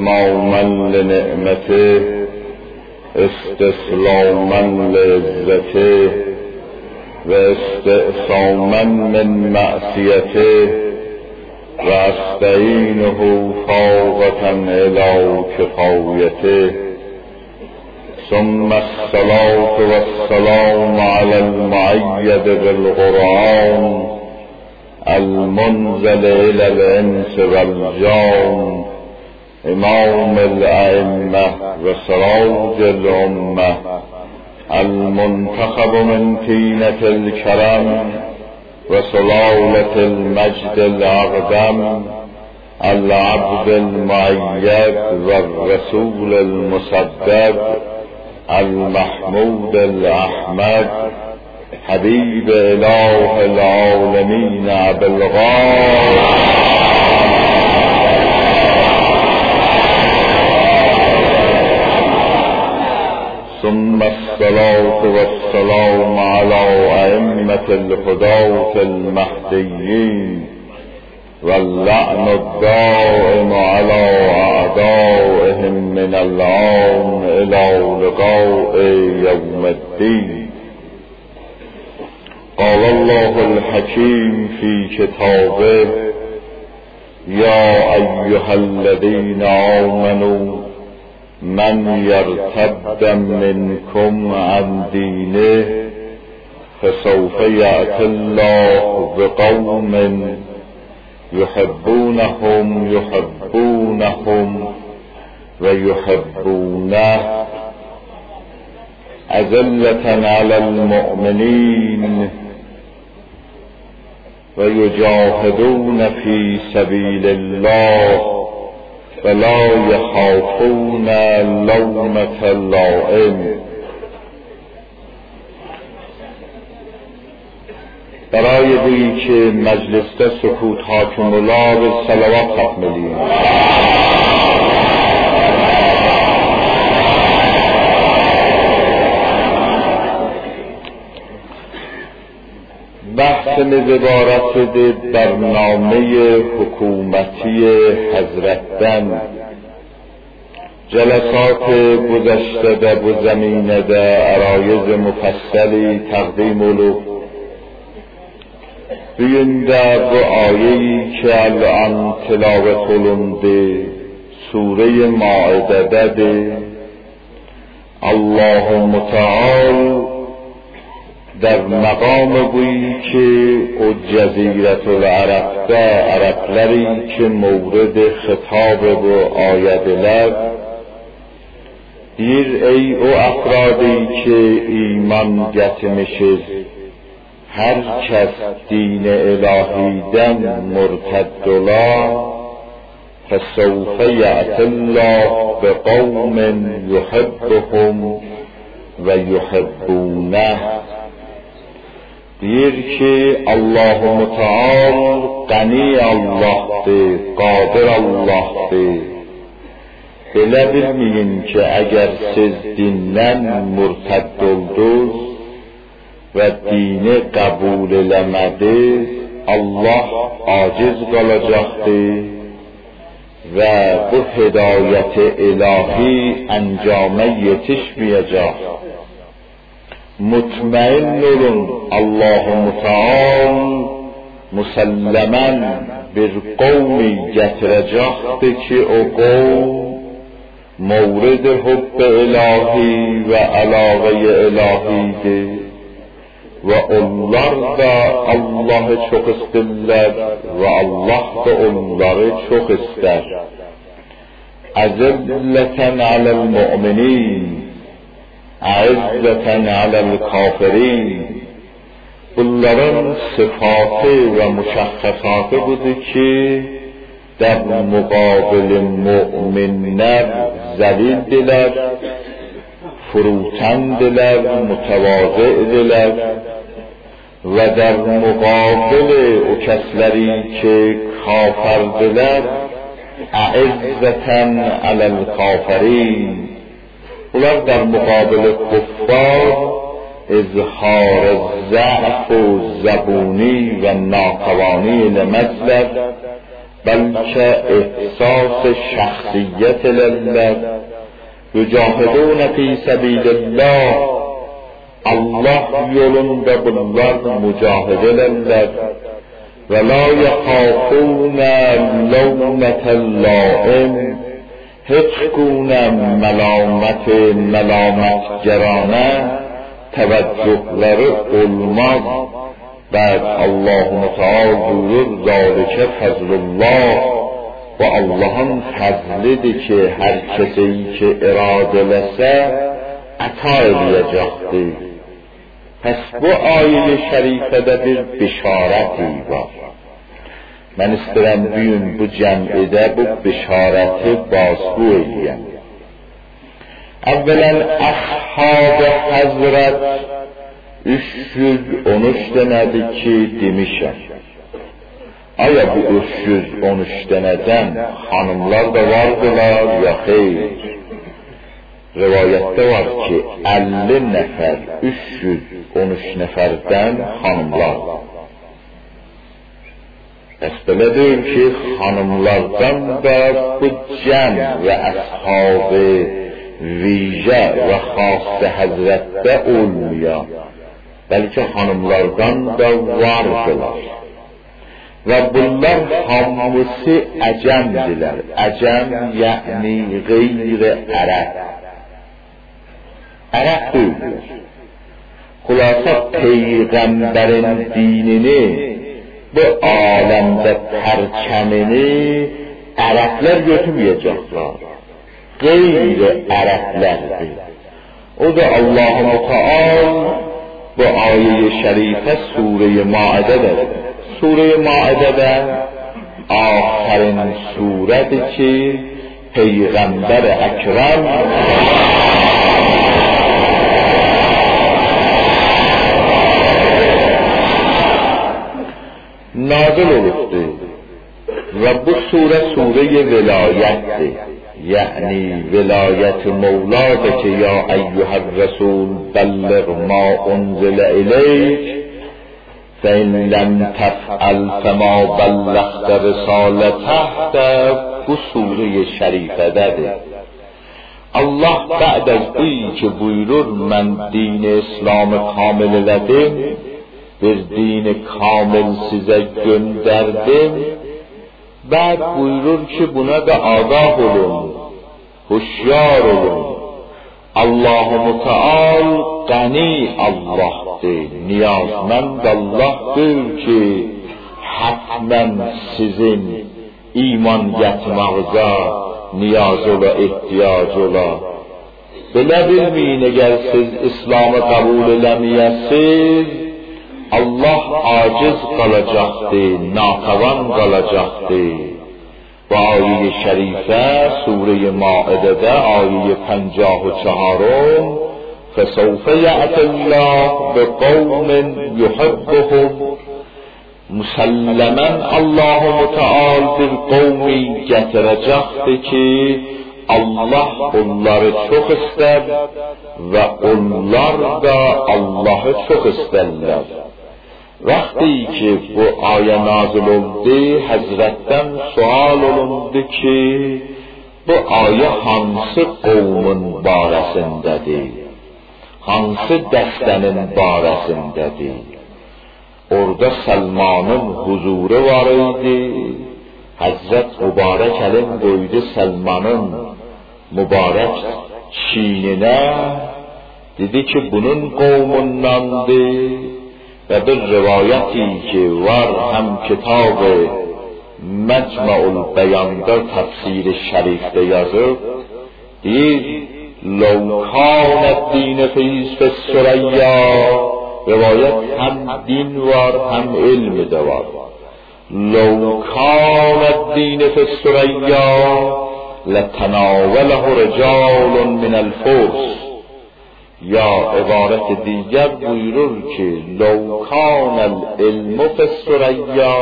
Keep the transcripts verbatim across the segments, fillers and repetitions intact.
اتماما لنعمته استسلاما لعزته و استعصاما من معصیته و استعینه فاقة الی کفایته ثم الصلاة والسلام على المؤید بالقرآن المنزل إلى الإنس والجان امام الأئمة وسراج الأمة المنتخب من طينة الكرم وسلالة المجد الأقدم العبد المؤيد والرسول المصدق المحمود الأحمد حبيب إله العالمين أبي الغار ثم الصلاة والسلام على أئمة الهداة المهديين واللعن الدائم على أعدائهم من الآن إلى لقاء يوم الدين. قال الله الحكيم في كتابه: يا أيها الذين آمنوا من يرتد منكم عن دينه فسوف يأتي الله بقوم يحبونهم يحبونهم ويحبونه أذلة على المؤمنين ويجاهدون في سبيل الله فلا يخافون لومة لائم. برای دویی که مجلسته سکوت حاکم الله به صلوات تکملیم. بحث عبارت ده برنامه حکومتی حضرت‌دن جلسات گذشته ده و زمینه ده عرایض مفصلی تقدیم ولو بیونده با آیه‌ای که الان تلاوت ولنده سوره مائده ده الله متعال در مقام گویی که او جزیرت العرب ده عربلری که مورد خطاب و آیدلر دیر ای او افرادی که ایمان گتمشد هر کس دین الهی دن مرتدلا فسوف یأتی الله بقوم یحبهم و یحبونه. دیر که الله متعال غنی الله ده قادر الله ده بله bilmeyin که اگر siz dindən murtad oldunuz və dini qəbul eləmədiniz Allah aciz qalacaqdır və bu hidayət ilahi əncamə yetişməyəcək. مطمئن olun Allah Müteal müsellemen bir kavmi getirəcəkdir ki o qavm mevrid hubb ilahi ve alaqe ilahidir ve onlar da Allah'ı çok isterler ve Allah da onları çok ister. Azilleten alel mu'minin اعزتن علی الکافرین. bunların sıfatı ve müşahhasatı budur ki در مقابل müminler zelildiler, fروتندdiler, mütevazıdiler ve در مقابل o kəsləri ki kafirdiler اعزتن علی الکافرین. bunlar در مقابل کفار اظهار ضعف و زبونی و ناتوانی نمزلت بلکه احساس شخصیت لله. یجاهدون فی سبیل الله، Allah yolunda bunlar mücahedələrlər. Və la yəxafuna lawmətəl laim, heç guna məlamət məlamətgərana təvəccühləri olmaz. Bəd Allah-u Teala buyurur: "Zəlikə fəzlullah." Və Allah'ın fəzlidir ki, hər kəsi ki iradələsə əta eləyəcəkdir. Pəs bu ayə-i şərifədə bir bişarəti var. Mən istəyirəm bugün bu cəm'idə bu bişarəti bazgü eləyəm. Əvvələn Əshab-ı Həzrət üç yüz on üç dənədir ki demişəm. Aya bu üç yüz on üç dənədən xanımlar da vardılar ya xeyr? Rivayette var ki elli nəfər üç yüz on üç nəfərdən xanımlar. Bəs belə deyil ki, xanımlardan da bu cəm və əshab-ı vicə və xas-ı həzrətdə olmayan, bəlkə xanımlardan da vardılar. Və bunlar hamısı əcəmdilər. Əcəm yəni qeyri ərəb. Ərəb deyildir. Xülasə Peyğəmbərin dinini, bu aləmdə pərçəmini ərəblər götürməyəcəklər. Qeyri ərəblərdir. O da Allah-u Teala bu ayə-i şərifə Sure-i Maidədir. Sure-i Maidədə آخرین سورتی که پیغمبر اکرم نازل olubdur və bu surə surə vilayətdir. Yəni vilayət Mevladır ki, ya eyyuhər Resul belliğ ma unzilə ileyk فَإِنْ لَمْ تَفْعَلْ فَمَا بَلَّغْتَ رِسَالَتَهُ. Bu sure-i şərifədədir. Allah بعد از این که buyurur mən din-i İslamı kamil elədim, bir din kamil sizə göndərdim, بعد buyurur ki buna da ağah olun, huşyar olun. Allah-u Teala qani Allah'dır, niyazmend Allah'dır ki hatmen sizin iman yetmağıza niyaz ola, ihtiyac ola. Belə bilmeyin, eğer siz İslam'ı kabul eləməyəsiz, Allah aciz qalacaqdır, natavan qalacaqdır. Bu ayet-i şerife Sure-i Maidədə ayet پنجاه و چهار فسوف یأتی الله بقوم یحبهم. مسلما الله متعال bir qovmi gətirəcəkdir ki Allah onları çox istər və onlar da Allahı çox istərlər. Vaqti ki bu ayə nazil oldu, Həzrətdən sual olundu ki bu ayə hansı qovmun barəsindədir, hansı dəstənin barəsindədir? Orada Səlmanın huzuru var idi. Həzrət mübarək əlin qoydu Səlmanın mübarək çiyninə, dedi ki bunun qovmundandır. Və bir rivayəti ki var həm kitab-ı Məcmu'l Bəyan'da təfsir-i şərifdə yazıb, deyir لو کان الدین فی الثریا. روایت هم دین var هم علم دوار. لو کان الدین فی الثریا لتناوله رجال من الفرس. یا عبارت دیگر buyurur ki لو کان العلم فی الثریا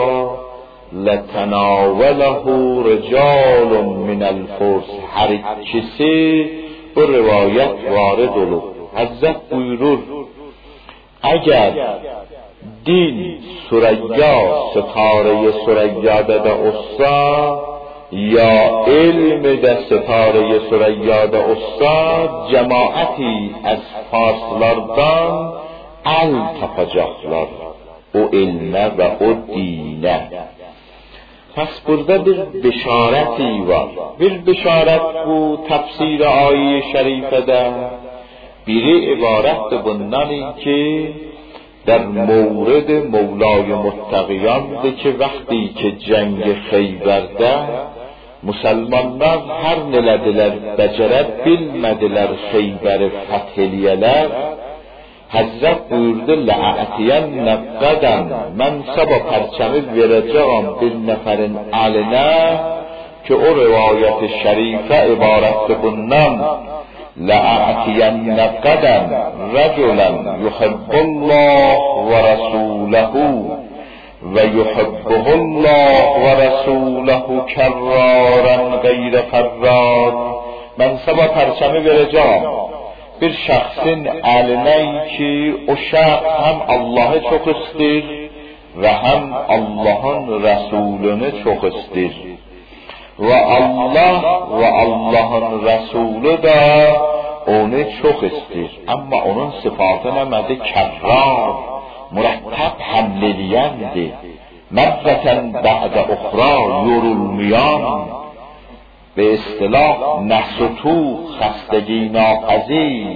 لتناوله رجال من الفرس. هر کسی bu rivayet varid olur. Hazret buyurur, eğer دین سریا ستاره سریا ده استا یا علم ده ستاره سریا ده استا cemaati az farslardan el tapacaklar o ilme ve o dine. Pes burada bir beşareti var. Bir beşaret bu tefsir ayet-i şerifede biri ibarettir bundan ki در مورد مولای متقیان ده که وقتی که جنگ خیبرده مسلمانlar her nelediler becerep bilmediler Xeyber'i fethediyeler. Hazret buyurdu la'atiyenne qadan ben sabah perçemi vereceğim bir neferin eline ki o rivayet-i şerife ibarettir bundan. لَأَعْتِيَنَّ قَدًا رَجُلًا يُحِبُّ اللّٰهُ وَرَسُولَهُ وَيُحِبُّهُ اللّٰهُ وَرَسُولَهُ كَرَّارًا غَيْرَ فَرَّارٍ. Ben sabah perçemi vereceğim bir şahsın eline ki o şahs hem Allah'ı çok istir ve hem Allah'ın Resulünü çok istir. Ve Allah ve Allah'ın Resulü de onu çok istir. Ama onun sıfatı nemedi? Kerrar, müretteb hamlediyendi. Merreten ba'de ukhra yorulmayan. Be istilah nehsutu khastagi napazir.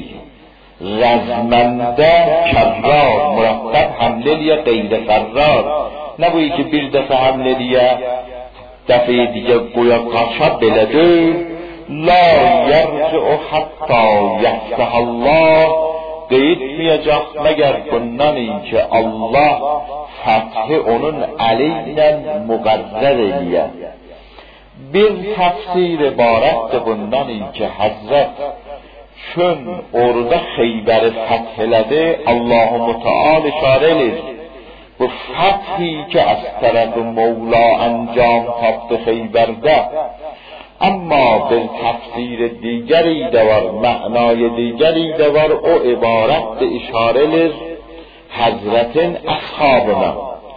Razmende kerrar, müretteb hamlediye gayre ferrar. Ne bu ki bir defa hamlediye دفعه دیگه گویا قاچا بلده لا یرجع حتی یفتح الله قید میجاق مگر bundan اینکه Allah fethi onun aleyhine مقرر eliye. Bir tefsir ibarettir bundan اینکه Hazret çün orada Xeyber'i fethiledi Allah-u Muteal işare edir. Bu fethi که از طرف مولا انجام تافت خیبرده اما به تفسیر دیگری دور معنای دیگری دور او عبارت اشاره لر حضرتن اصحابنا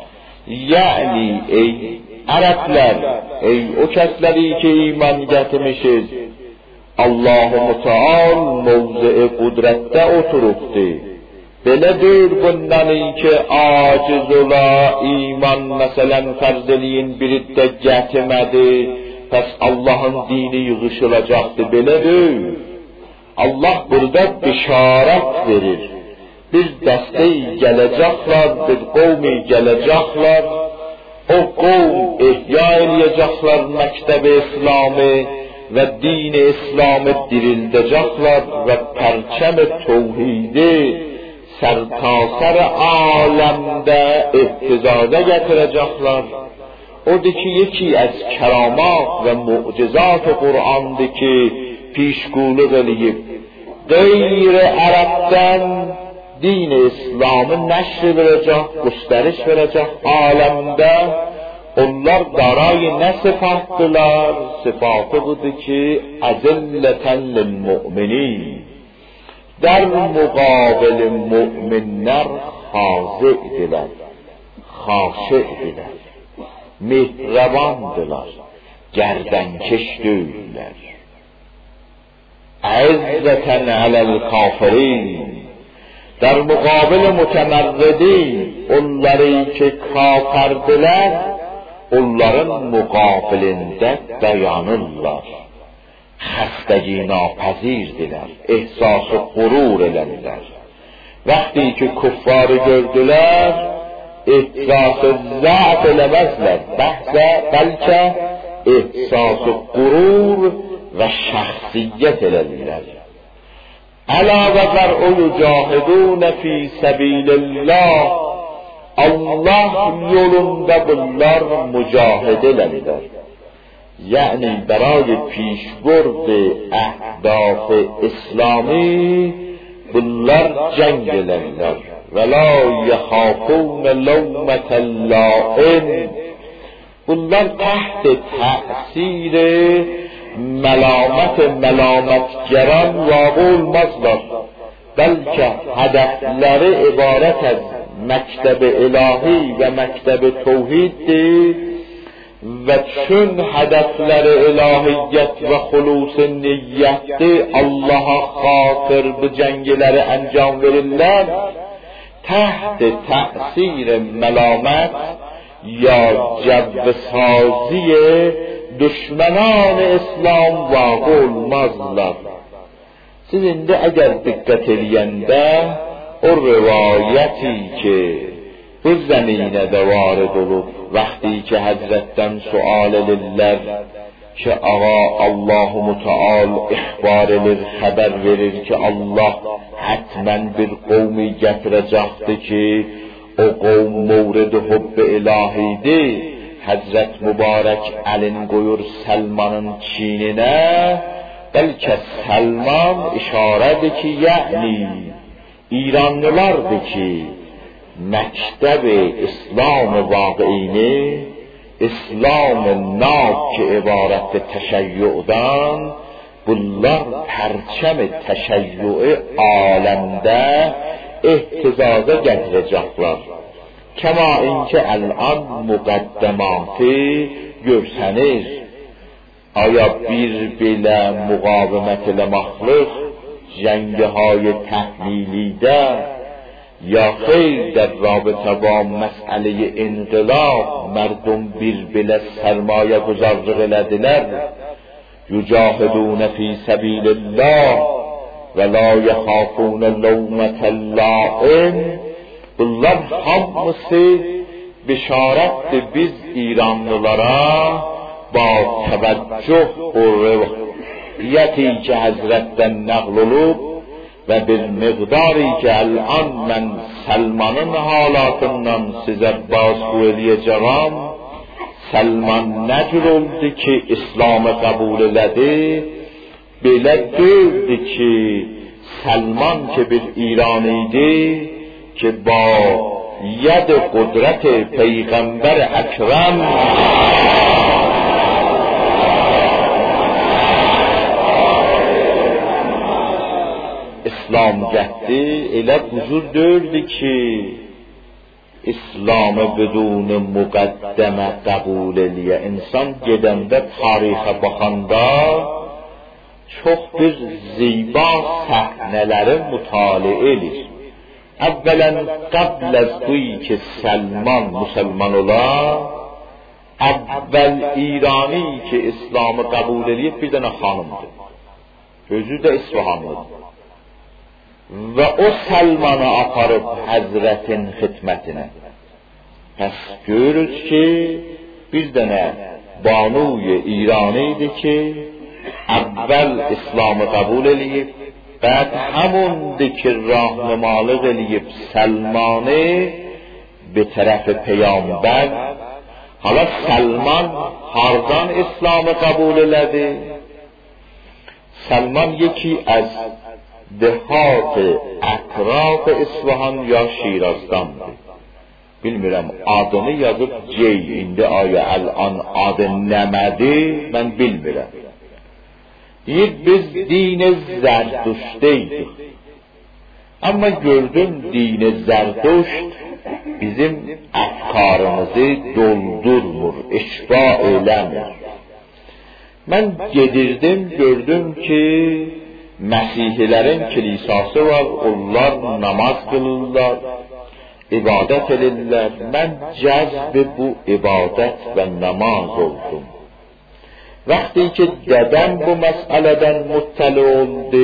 یعنی ای عربler ey o kesleri ki iman getirmişiz Allah-u Muteal mevzi kudrette oturuptu. Belədir bundan ki aciz ola iman məsələn fərzeliyin biriddə gətirmədi. Pəs Allah'ın dini yığışılacaqdır. Belədir. Allah burada bişarət verir. Bir dəstəyi gələcəklər, bir qovmi gələcəklər. O qovm ihya eləyəcəklər məktəb-i İslami və din-i İslami dirildəcəklər və pərçəm-i tevhidi سرتاسر عالمده اهتزازه getirecekler. Oradaki yeki az keramat ve mucizat Kur'an'dı ki pişguluk eleyip gayri Arap'tan din-i İslam'ı neşr verecek, gösteriş verecek alemde. Onlar darayı ne sıfattılar? Sıfatı budur ki azilleten lil mu'minin. در مقابل مؤمنler خاضعdiler, خاشعdiler, mehribandılar, gerdankeş değiller. عزتن علی الکافرین در مقابل متمردین onları ki kafirdiler onların muqabilində dayanırlar. Xəstəgi napazirdiler, ehsas-ı qurur elədilər. Vaxtı ki kuffarı gördülər, ehsas-ı zəf eləməzlər, bəhsə bəlkə ehsas-ı qurur və şəxsiyyət elədilər. Əlavələr o yücahidunə fi səbilillah, Allah yolunda bunlar mücahid elədilər. یعنی برای پیشبرد اهداف اسلامی bunlar جنگ elədilər. ولا يخافون لومة لائم bunlar تحت تأثیر ملامت ملامتگران واقع olmazlar. بلکه هدفləri ibarət از مکتب الهی و مکتب توحیدdir و چون هدفler الهیت و خلوص niyyətdir, Allaha xatir bu cəngləri انجام verirlər, تحت تأثیر ملامت یا جو سازی دشمنان اسلام واقع olmazlar. Siz indi əgər diqqət eləyəndə o rivayəti ki bu zəminədə varid olub, vaxtı ki Həzrətdən sual edirlər ki ağa Allah-u Müteal ixbar edir, xəbər verir ki Allah hətmən bir qovmi gətirəcəkdir ki o qovm mövrid hubb-i ilahidir. Həzrət Mübarək əlin qoyur Səlmanın çininə, bəlkə Səlman işarədir ki yəni İranlılardır ki məktəb-i İslam vaqiini, İslam nab ki ibarətdir təşəyyüdən, bunlar pərçəm-i təşəyyü aləmdə ehtizaza gətirəcəklər. Kəma inki əl'an müqəddəmatı görsənir. Aya bir belə müqavimət eləməklik جنگهای تحمیلیده یا خیر در رابطه با مسئله انقلاب مردم bir belə سرمایه گذارlıq elədilər. یجاهدون فی سبیل الله و لا یخافون لومة لائم. bunlar hamısı bişarətdir biz İranlılara با توجه و روایتی که حضرتdən nəql olub və bir miqdari ki الان mən Səlmanın halatından sizə bazgü eləyəcəyəm. Səlman nə cür oldu ki İslamı qəbul elədi? Belə deyildi ki Səlman ki bir İraniydi ki با ید قدرت پیغمبر اکرم İslam getdi, elə huzur dördü ki İslamı بدون müqəddəmə qəbul eləyə. İnsan gedəndə tarixə baxanda çox bir ziba səhnələri mütaliə edir. Əvvələn qəbl az buyi ki Səlman müsəlman ola, əvvəl İrani ki İslamı qəbul eləyib bir dənə xanımdır. Özü də İsfahanlıdır. Və o Səlmanı aparıb Həzrətin xidmətinə. Pəs görürüz ki bir dənə banuy İrani'ydi ki əvvəl İslamı qəbul eləyib, بعد هموندی که راهنمالıq eləyib Səlmanı به طرف پیامبر. حالا سلمان hardan İslamı qəbul elədi? Səlman یکی از دهات اطراف اصفهان یا شیرازدانdır. Bilmirəm adını yazıb C. İndi aya الان adı nəmədi mən bilmirəm. Deyir biz din Zərdüştəydik. Ama gördüm din Zərdüşt bizim əfkarımızı doldurmur, işba eləmir. Mən gedirdim, gördüm ki Məsihilərin kilisası var, onlar namaz qılırlar, ibadət edirlər. Mən cəzb bu ibadət və namaz oldum. Vaxtı ki dedem bu məsələdən muttali oldu,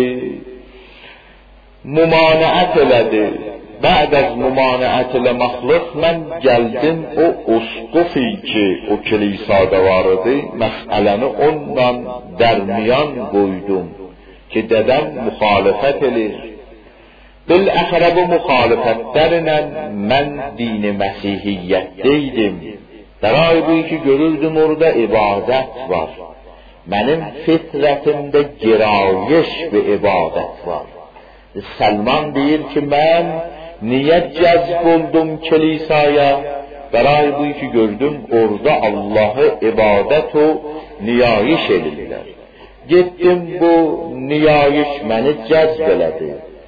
mümanəət elədi. Bə'd az mümanəət eləməklik mən gəldim o usqufi ki o kilisada var idi, məsələni ondan dərmiyan qoydum ki dedem müxalifət edir. Biləxirə bu müxalifətlərlə mən dini Məsihiyyətdəydim. Dəray bu ki görürdüm orada ibadət var. Mənim fitrətimdə girayış və ibadət var. Səlman deyir ki mən niyə cəzb oldum kilisaya? Dəray bu ki gördüm orada Allah'ı ibadət o niyayiş edirlər. Getdim bu niyayiş məni cəzb elədi.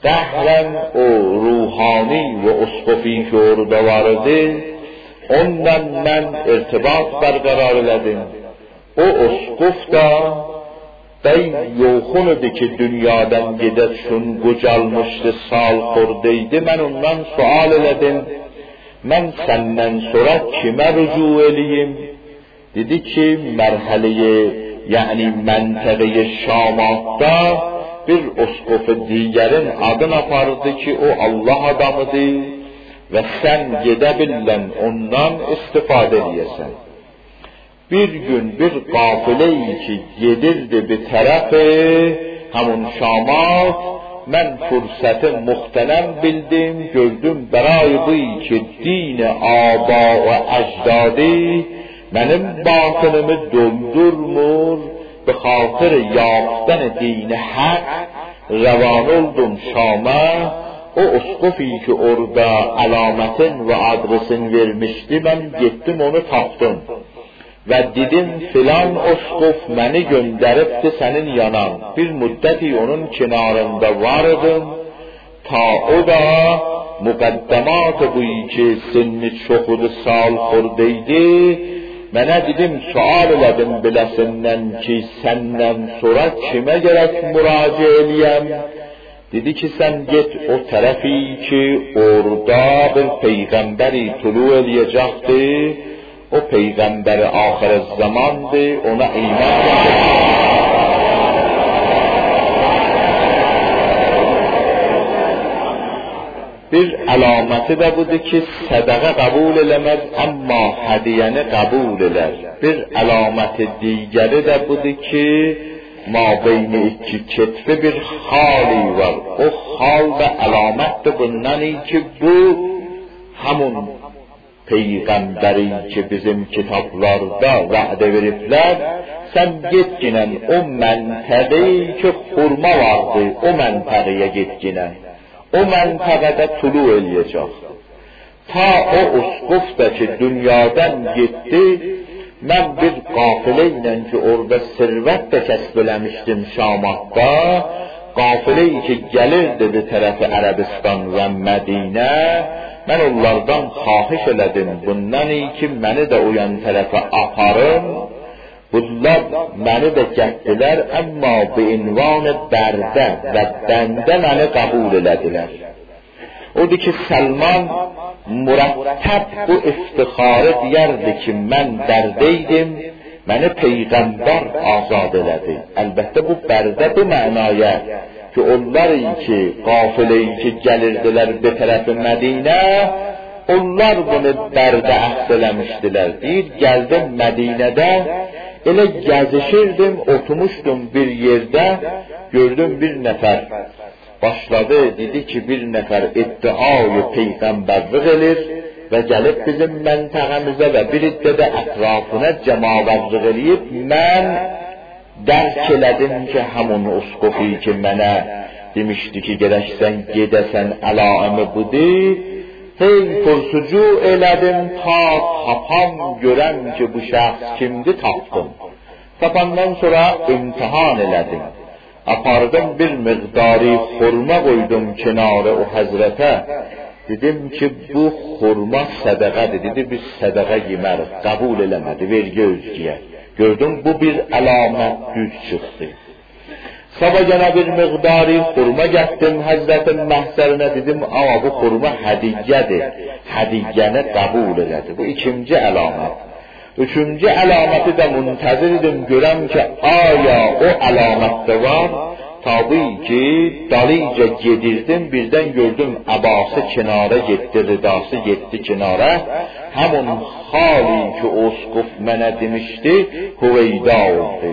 bəhrən o ruhani və usqufi ki orada var idi, ondan mən irtibat bərqərar elədim. O usquf da bəy yoxun idi ki dünyadan gedər şun qocalmışdı, sal xordaydı. Mən ondan sual elədim, mən səndən sonra kimə rücu eləyim? Dedi ki mərhələyə, yəni məntəqəyə Şamatda bir usquf digərin adını apardı ki o Allah adamıdır və sən gedə bilən ondan istifadə edəsən. Bir gün bir qafilə-i ki gedirdi bir tərəfi həmun Şamat, mən fürsəti muhterem bildim, gördüm bəray bu ki din-i aba və əcdadı mənim batınımı doldurmur, به خاطر یافتن دین حق روان oldum Şam'a. O usqufi ki orada alametin ve adresin vermişti, ben gittim onu taptım ve dedim filan usquf beni gönderipti senin yanan. Bir müddeti onun kenarında vardım ta o da mukaddemat bu ki sinni çoxudu sal xordaydı. Mənə dedim, sual elədim biləsindən ki, səndən sonra kimə gərək müraciə eləyəm? Dedi ki, sən get o tərəfi ki, orada bir peyğəmbəri tulu eləyəcəkdi, o peyğəmbəri axir zamandı, ona iman edəcəkdi. Bir əlaməti də budur ki, sədəqə qəbul eləməz, amma hədiyəni qəbul elər. Bir əlaməti digəri də budur ki, mabeyni iki ketfi bir xali var. O xal və əlamətdir bundan ki, bu həmun peyğəmbəri ki, bizim kitablarda vədə veriblər, sən getginən o məntəqəyi ki, xurma vardı, o məntəqəyə getginən. O məntəqədə tulu eləyəcək. Ta o usquf da ki dünyadan getdi, mən bir qafilə ilə ki orada sirvət də kəsb eləmişdim Şamatda, qafilə ki gəlirdi bir tərəfi Ərəbistan və Mədinə, mən onlardan xahiş elədim, bundan iyi ki məni də o yan tərəfə aparım. Bunlar məni də gəldilər, amma bu ünvanı bərdə və bəndə məni qəbul elədilər. Odur ki, Səlman mürəttəb bu iftixarı deyərdi ki, mən bərdəydim, məni Peyğəmbər azad elədi. Əlbəttə bu bərdə bu mənaya ki, onlar ki, qafilə-i ki, gəlirdilər bir tərəfi Mədinə, onlar bunu bərdə əhd eləmişdilər. Deyir, gəldim Mədinədə, elə gəzişirdim, oturmuşdum bir yerdə, gördüm bir nəfər başladı, dedi ki bir nəfər iddiayı peyğəmbərlik edir və gəlib bizim məntəqəmizə və bir iddə də ətrafına cəmavarlıq eləyib. Mən dərk elədim ki, həmun usqufi ki mənə demişdi ki, gərəksən gedəsən əlaimi budur. Hey pursucu elədim ta tapam görəm ki bu şəxs kimdi, tapdım. Tapandan sonra imtihan elədim. Apardım bir miqdari xurma qoydum kenarı o həzrətə. Dedim ki bu xurma sədəqədir. Dedi biz sədəqə yemərik. Qəbul eləmədi, vergi özgüyə. Gördüm bu bir əlamət düz çıxdı. Sabah gene bir miqdari xurma getdim Həzrətin məhzərinə, dedim ama bu xurma hədiyyedir, hədiyyəni qəbul elədi. Bu ikinci əlamət. Üçüncü əlaməti də müntəzir idim, görəm ki aya o əlamət də var. Tabi ki dalıca gedirdim, birdən gördüm əbası kenara getdi, ridası getdi kenara. Həmun xali ki usquf mənə demişdi, Hüveyda oldu.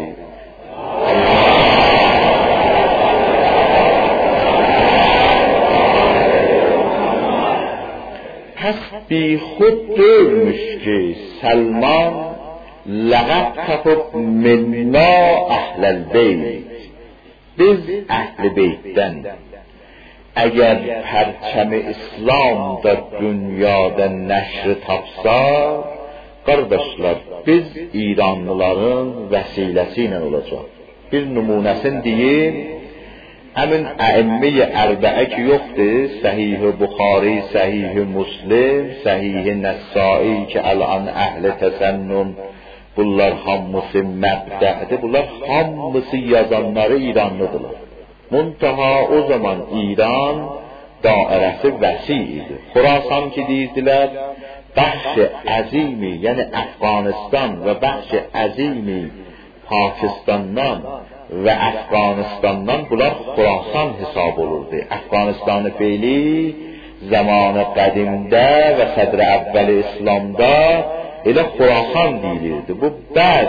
پس بی خود دورمش که سلمان لقب تفت منا اهل البیت. biz اهل بیتden اگر پرچم اسلام da dünyada nəşri tapsa, qardaşlar biz İranlıların vəsiləsi ilə olacaq. Bir nümunəsini deyim, همین ائمه اربعه که یخته، صحیح بخاری، صحیح مسلم، صحیح نسائی که الان اهل تسنن bunlar hamısı məbdədir. Bunlar hamısı yazanları İranlıdırlar. Muntaha o zaman İran dairəsi vəsi idi. Xurasan ki deyirdilər, bəxş əzimi, yəni Əfqanistan və bəxş əzimi Pakistandan və Əfqanistandan bunlar Xurasan hesab olurdu. Əfqanistanı feyli zamanı qədimdə və sədr əvvəli İslamda elə Xurasan deyilirdi. Bu bəd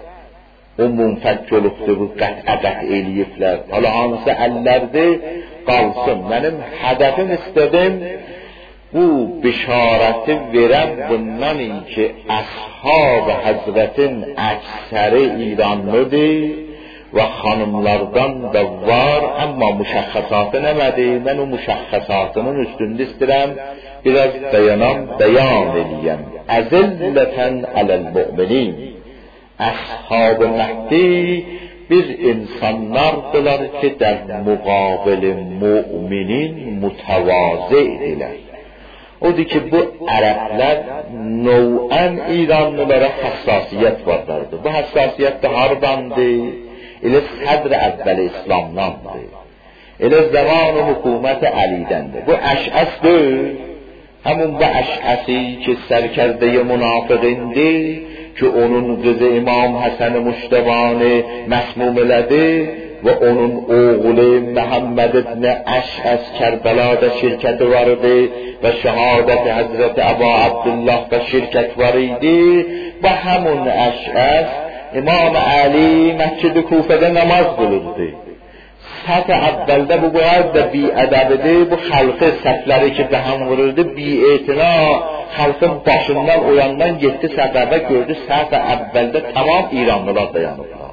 o munfək olubdur, bu qət-əqət eləyiblər. Hala hansı əllərdir qalsın. Mənim hədəfim istədim bu bişarəti verəm bundan ki əshab-ı həzrətin əksəri İranlıdır və xanımlardan da var, amma müşəxxəsatı nəmədir? Mən o müşəxxəsatının üstündə istəyirəm biraz dayanam, dayan eləyəm. Əzillətən aləl-mü'minin. Əshab-ı Məhdi bir insanlardılar ki در مقابل مؤمنین متواضعdilər. Odur ki bu ərəblər növən İranlılara həssasiyyət varlardı. Bu həssasiyyət də hardandır? Elə sədr əvvəli İslamdandır. Elə zaman hökumət Əlidəndir. Bu əşəsdir. Həmin bu əşəsi ki sərkərdəyə münafıqindir ki onun qızı İmam Həsən-i Müştəbanı məsmum elədi və onun oğlu Məhəmməd ibn Əşəs Kərbəlada şirkəti var idi və şəhadət-i Həzrəti Əbu Abdullah da şirkət var idi və həmin Əşəs İmam Əli Məscid-i Kufədə namaz qılırdı. Səhv əvvəldə bu qədər də bi-ədəbidir, bu xalqı səhvləri ki də həm vururdu, bi-etina xalqın başından oyandan getdi səbəbə gördü, səhv əvvəldə tamam İranlılar dayanıblar.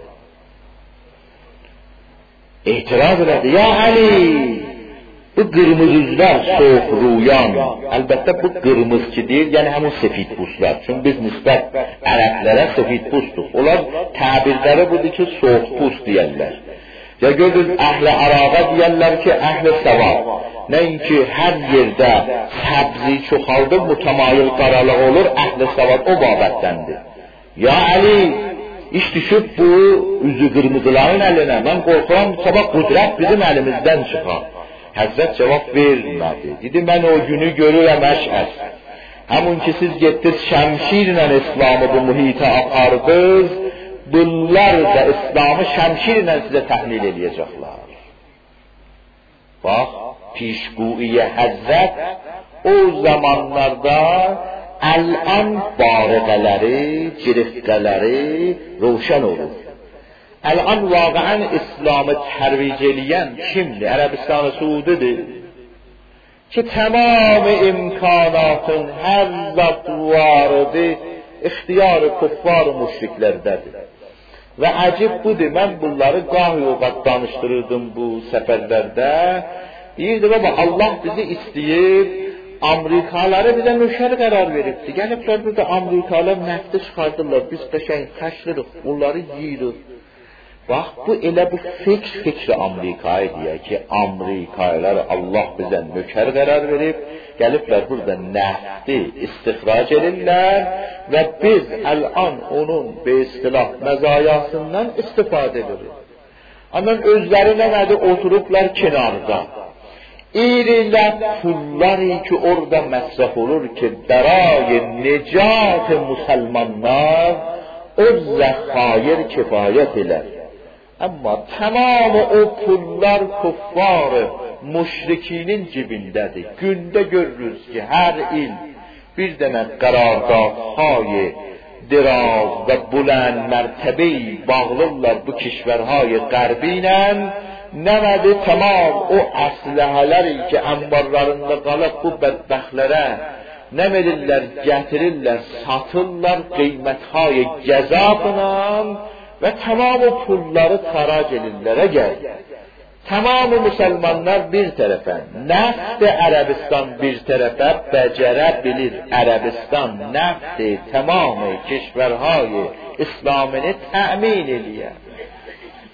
İtiraz elədi, ya Əli, bu qırmızılar soğuk ruyan, əlbəttə bu qırmızı ki deyil, yəni həmin sefid buzlar. Çünki biz nisbət ərəblərə sefid buzduq. Onlar təbirləri budur ki, soğuk buz deyərlər. Ya gördünüz, əhl-i Əraqa deyərlər ki, əhl-i Səvad. Nəinki hər yerdə səbzi çoxaldır, mütəmayil qaralıq olur, əhl-i Səvad o babətdəndir. Ya Əli, iş düşüb bu üzü qırmızıların əlinə, mən qorxuram, sabah qudrət bizim əlimizdən çıxar. Həzrət cavab vermədi. Dedi, mən o günü görürəm əşəs. Həmin ki siz getdiniz şəmşirlə İslamı bu mühitə apardınız, bunlar da İslamı şəmşirlə sizə təhlil eləyəcəklər. Bax, pişquiyə Həzrət o zamanlarda ələn barəqələri, cirifqələri roşan olur. Ələn vaqəən İslamı tərvic eləyən kimdir? Ərəbistan-ı Suudidir. Ki tamam imkanatın hər zat varıdır, ixtiyar-ı kuffar-ı müşriklərdədir. Və əcib budur, mən bunları qah-ı yoqat danışdırırdım bu səfərlərdə. Deyirdi, baba, Allah bizi istəyib, Amerikaları bizə nöşər qərar veribdir. Gəliblər burada Amerikalar nəfti çıxardırlar, biz qəşəng xəşlirik, onları yiyirik. Bax, bu elə bu fikr fikri Amerikaya deyək ki, Amerikalılar Allah bizə nökər qərar verib, gəliblər burada nəfti istixrac edirlər və biz ələn onun be istilah məzayasından istifadə edirik. Amma özləri nəmədir, oturublar kənarda. İrilə pulları ki orada məsraf olur ki, bəray necat müsəlmanlar o zəxayir kifayət elər. Amma tamamı o pullar kuffarı müşrikinin cibindədir. Gündə görürüz ki, hər il bir dənə qərardadهای دراز و بلند مرتبه‌ای bağlılar bu kişverهای غربی ilə nəmədi tamam o əsləhələri ki anbarlarında qalıb bu bədbəxtlərə nə edirlər, gətirirlər, satırlar qiymətهای gəzabla və tamam o pulları xarac edirlər. Əgər tamam müsəlmanlar bir tərəfə, nəft Ərəbistan bir tərəfə bəcərə bilir, Ərəbistan nəft tamam kişverهای İslamını təmin eləyər.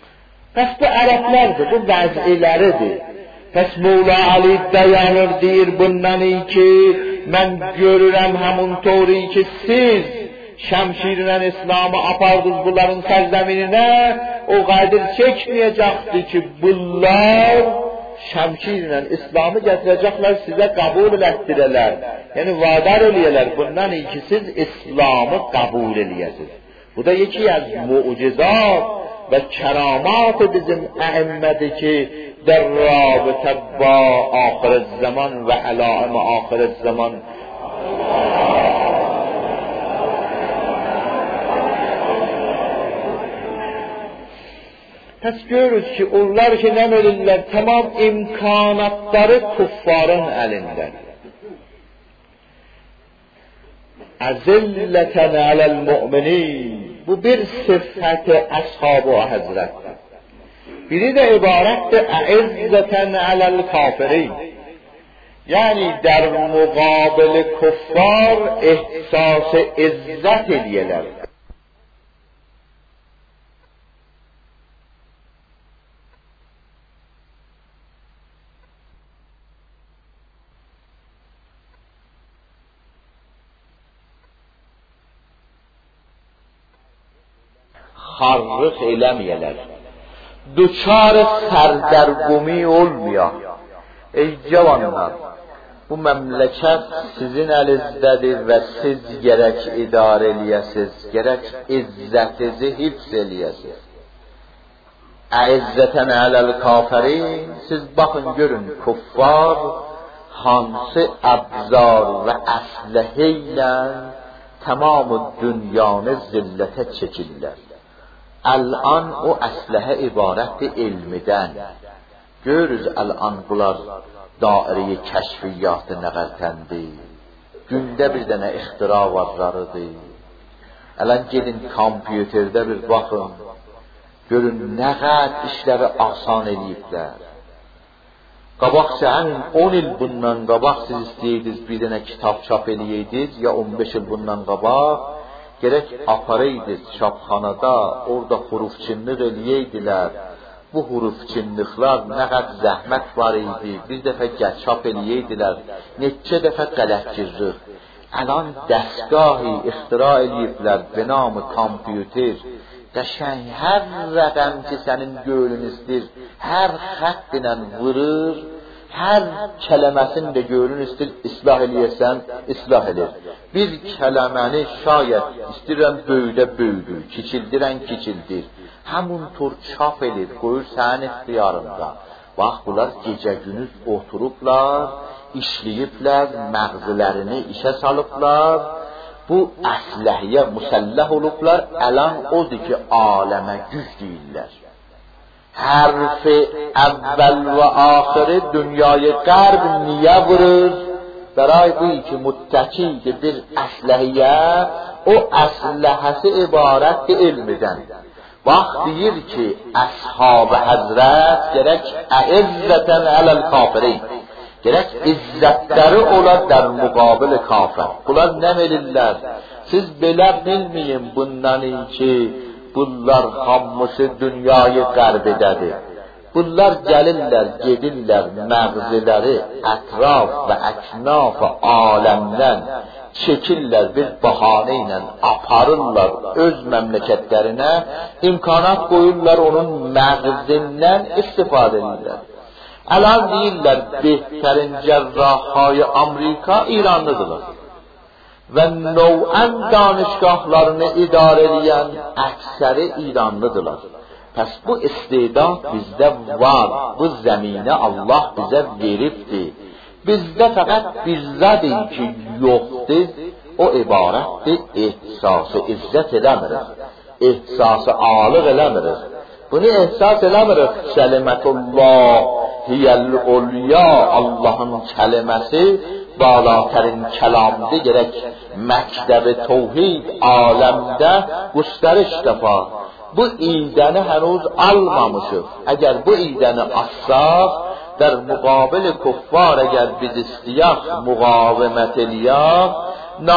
Pəs bu ərəblərdir, bu vəz'iləridir. Pəs Mevla Ali dayanır, deyir bundan ki, mən görürəm həmun tori ki, siz şəmşirlə İslamı apardınız bunların sərзəmininə, o qaydır çəkməyəcəkdir ki, bunlar şəmşirlə İslamı gətirəcəklər, sizə qəbul etdirələr. Yəni, vadar eləyələr bundan ki, siz İslamı qəbul eləyəsiniz. Bu da yeki az mucizat ve keramat bizim a'immedir ki در رابطه با آخر الزمان و علائم آخر الزمان pes görürüz ki onlar ki ne verirler tamam imkanatları kuffarın elinde. Azilleten alel mu'minin, bu bir sıfat-ı ashab-ı hazrettir. Biri de ibarettir a'izzeten alel kafirin. Yani der mukabil kuffar ihsas-ı izzet ediyorlar. Harrık eylemeyeler. Duçar sərgərgumi olmuyor. Ey cavanlar, bu məmləkət sizin əlizdədir və siz gərək idarə eləyəsiz, gərək izzətinizi hifz eləyəsiz. Əizzətən ələl kafirin, siz baxın görün, kuffar hansı əbzar və əsləhə ilə tamam dünyanı zillətə çəkirlər. Əl-an o əsləhe ibarətdir ilmidən. Görürüz əl-an bunlar dairəyi kəşfiyyatı nəqərtəndir. Gündə bir dənə ixtira varlarıdır. Ələn gedin kompüterdə bir baxın. Görün nə qəd işləri asan eləyiblər. Qabaq sənin on il bundan qabaq siz istəyirdiniz bir dənə kitab çap eləyəydiniz ya on beş il bundan qabaq gerek aparaydı çapxanada, orada hurufçinlik eləyəydilər. Bu hurufçinliklər nə qədər zəhmət var idi. Bir dəfə gəl çap eləyəydilər. Neçə dəfə qələtgirlik. Əlan dəstgahı ixtira eləyiblər be namı kompüter. Qəşəng hər rəqəm ki sənin gönlün istir, hər xətt ilə vurur. Hər kələməsini də görün istir, islah eləyəsən, islah edir. Bir kələməni şayət istirən böyüdə böyüdür, kiçildirən kiçildir. Həmun tur çap edir, qoyur sənin ixtiyarında. Bax, bunlar gecə günüz oturublar, işləyiblər, məğzilərini işə salıblar. Bu əsləhiyyə müsəlləh olublar, ələn odur ki, aləmə güc deyirlər. Harfi اول و آخر دنیای غرب niye vurur? برای بویی که متکی که bir əsləhiyyə, o əsləhəsi ibarət ilmidən. Vaxt deyir ki, əshab-ı həzrət gerək əizzətən ələl kafirin. Gerək izzətləri olar der müqabil kafir. Bunlar nə verirlər? Siz belə bilməyin bundan ki, bunlar hamısı dünyayı qərbidədir. Bunlar gəlirlər, gedirlər, məğziləri ətraf və əknaf aləmdən çəkirlər, bir bahanə ilə aparırlar öz məmləkətlərinə, imkanat qoyurlar, onun məğzindən istifadə edirlər. Əlan deyirlər, behtarin cərrahhay Amerika İranlıdırlar. Və növən danışgahlarını idarə edən əksəri İranlıdırlar. Pəs bu istedad bizdə var, bu zəminə Allah bizə veribdir. Bizdə fəqət bir zədir ki, yoxdur, o ibarətdir, ehsası izzət eləmirik, ehsası alıq eləmirik. Bunu ehsas eləmirik, kəlimətullah hiyəl-ulya, Allahın kəlməsi balatərin kəlamdır, gerək məktəb-i tevhid aləmdə göstəriş tapar. Bu idəni hənuz almamışıq. Əgər bu idəni assaq, در مقابل کفار اگر biz istəyək müqavimət eləyək,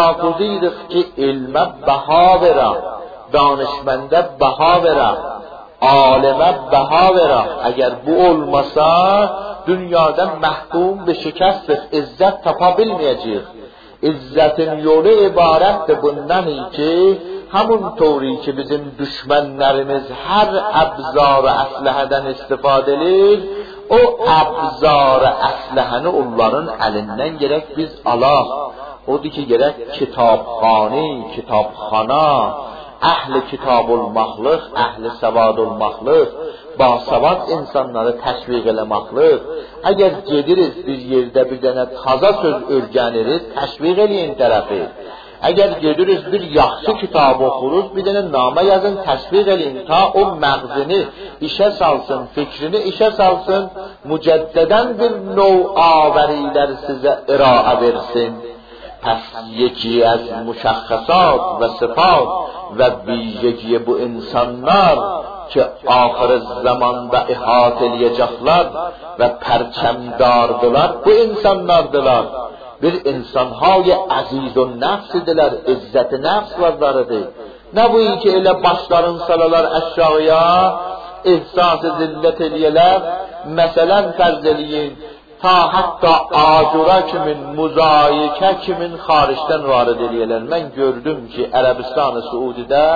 naquziriq ki, ilmə bəha verək, danışməndə bəha verək. aleme baha verah. Eğer bu olmasa dünyadan mahkum ve şikastsiz izzet tapabilmeyeceğiz. İzzetin yolu ibarettir bundan ki hamun tavri ki bizim düşmanlarımız her abzar aslaheden istifade edir, o abzar aslahını onların elinden gerek biz alah. Odur ki gerek kitapxane, kitapxana, ehli kitab olmaqlıq, ehli savad olmaqlıq, basavad insanları təşviq eləmaqlıq. Əgər gediriz bir yerdə bir dənə taza söz örgəniriz, təşviq eləyin tərəfi. Əgər gediriz bir yaxşı kitab oxuruz, bir dənə namə yazın, təşviq eləyin, ta o məğzini işə salsın, fikrini işə salsın, mücəddədən bir nov avərilər sizə iraə versin. Pəs yeki az müşəxxəsat və sıfat və vijegi bu insanlar ki ahir zamanda ihat eləyəcəklər və pərçəmdardılar, bu insanlardılar. Bir insanhay azizun nəfsidirlər, izzət-i nəfs varlarıdır. Nə bu ki elə başların salalar aşağıya, ihsas-ı zillət eləyələr, məsələn fərz eləyin, ta hatta acura kimin, muzayikə kimin xaricdən varid eləyələr. Mən gördüm ki, Ərəbistan-ı Suudidə